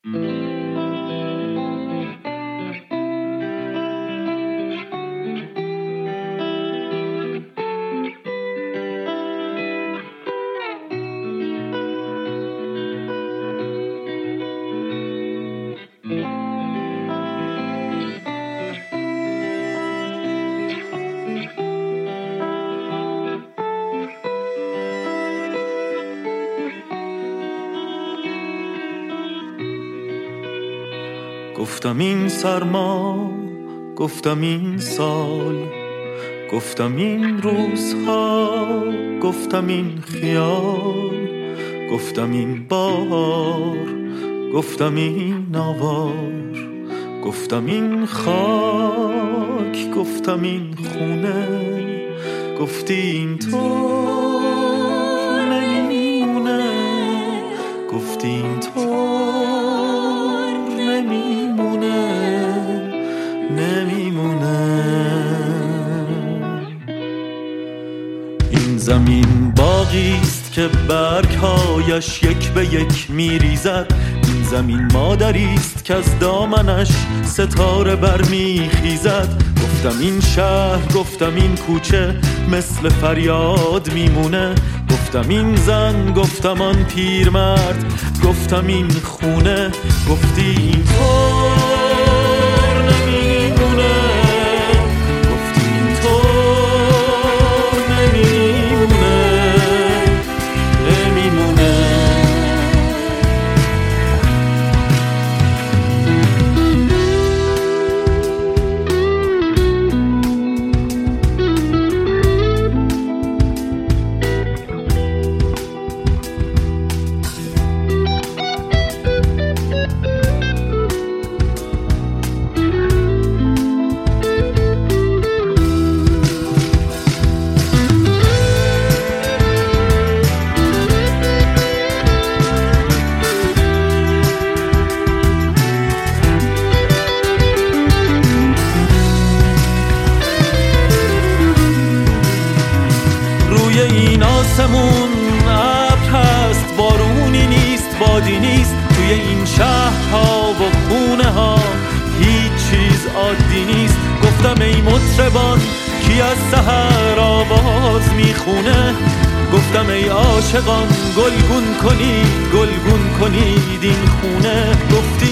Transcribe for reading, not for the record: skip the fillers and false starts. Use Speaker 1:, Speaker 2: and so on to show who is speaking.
Speaker 1: گفتم این سرما، گفتم این سال، گفتم این روزها، گفتم این خیال، گفتم این بار، گفتم این آوار، گفتم این خاک، گفتم این خونه، گفتی این طور نمیمونه، گفتی این طور نمیمونه. این زمین باغیست که برگهایش یک به یک میریزد، این زمین مادریست که از دامنش ستاره برمیخیزد. گفتم این شهر، گفتم این کوچه مثل فریاد میمونه، گفتم این زن، گفتم آن پیرمرد، گفتم این خونه، گفتی این طور نمیمونه، گفتی این طور نمیمونه. این آسمون ابر هست، بارونی نیست، بادی نیست، توی این شهرها و خونه ها هیچ چیز عادی نیست. گفتم ای مطربان کی از سحر آواز میخونه، گفتم ای عاشقان گلگون کنید، گلگون کنید این خونه. گفتی